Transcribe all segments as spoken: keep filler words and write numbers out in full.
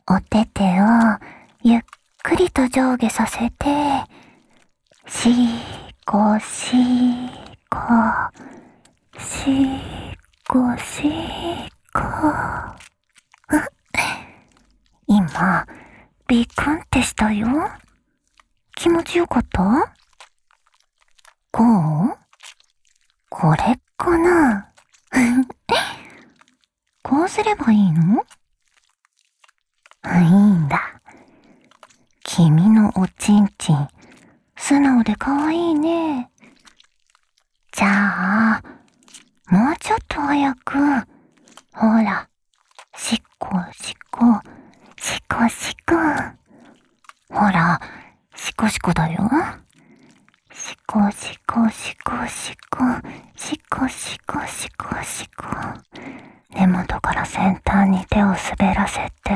お手手をゆっくりと上下させて、しーこしーこ、しーこしーこ。今、ビクンってしたよ。気持ちよかった？こう？これかな？こうすればいいの？いいんだ。君のおちんちん、素直でかわいいね。じゃあ、もうちょっと早く、ほら、しっこしっこ、しこしこ。ほら、しこしこだよ。しこしこしこしこ、しこしこしこしこ。根元から先端に手を滑らせて、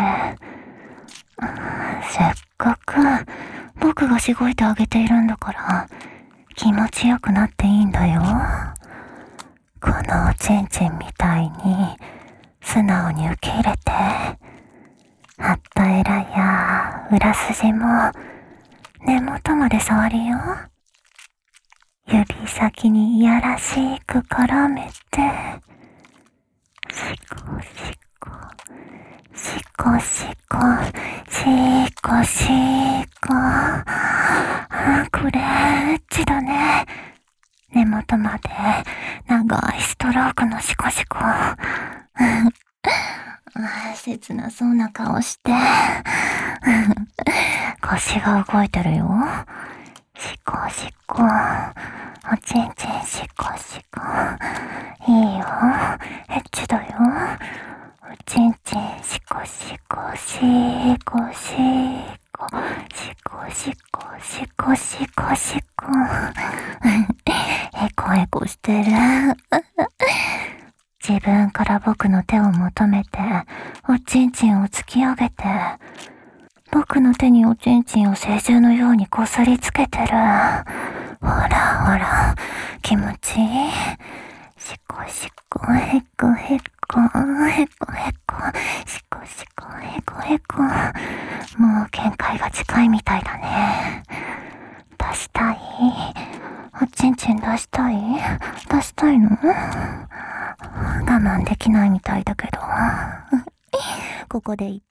せっかく僕がしごいてあげているんだから気持ちよくなっていいんだよ。このおちんちんみたいに素直に受け入れて、はったえらや裏筋も根元まで触るよ。指先にいやらしく絡めて、しこしこ、しこしこ、しこしこ。これ、エッチだね。根元まで長いストロークのしこしこ。切なそうな顔して。腰が動いてるよ。しこしこ。おちんちんしこしこ。いいよ。エッチだよ。おちんちんしこしこしこしこしこしこしこしこしこ。へこへこしてる。自分から僕の手を求めておちんちんを突き上げて、僕の手におちんちんを聖獣のようにこすりつけてる。ほらほら、気持ちいい。しこしこ、へこへこ、へこへこ、しこしこ、へこへこ。もう限界が近いみたいだね。出したい？おちんちん出したい？出したいの？我慢できないみたいだけど。ここで一